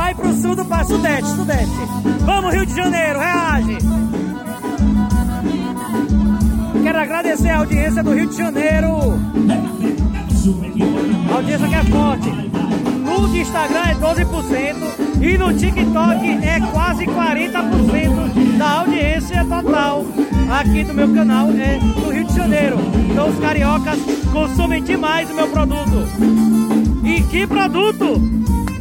vai pro sul do país, sudeste. Vamos, Rio de Janeiro, reage! Quero agradecer a audiência do Rio de Janeiro. A audiência que é forte. No Instagram é 12% e no TikTok é quase 40% da audiência total aqui do meu canal é do Rio de Janeiro. Então os cariocas consomem demais o meu produto. E que produto!